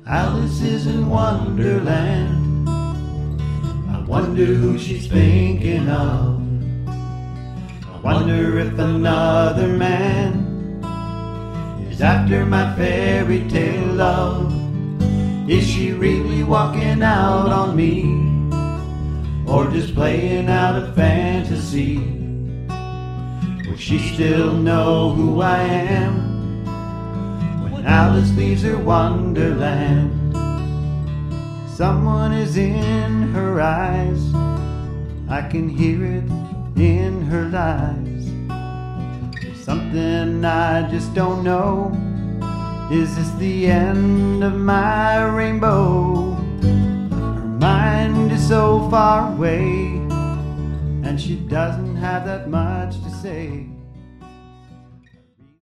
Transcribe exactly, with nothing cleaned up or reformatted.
Alice is in Wonderland. I wonder who she's thinking of. I wonder if another man is after my fairy tale love. Is she really walking out on me, or just playing out a fantasy? Will she still know who I am when Alice leaves her Wonderland? Someone is in her eyes, I can hear it in her lies. There's something I just don't know. Is this the end of my rainbow? Her mind is so far away, and she doesn't have that much to say.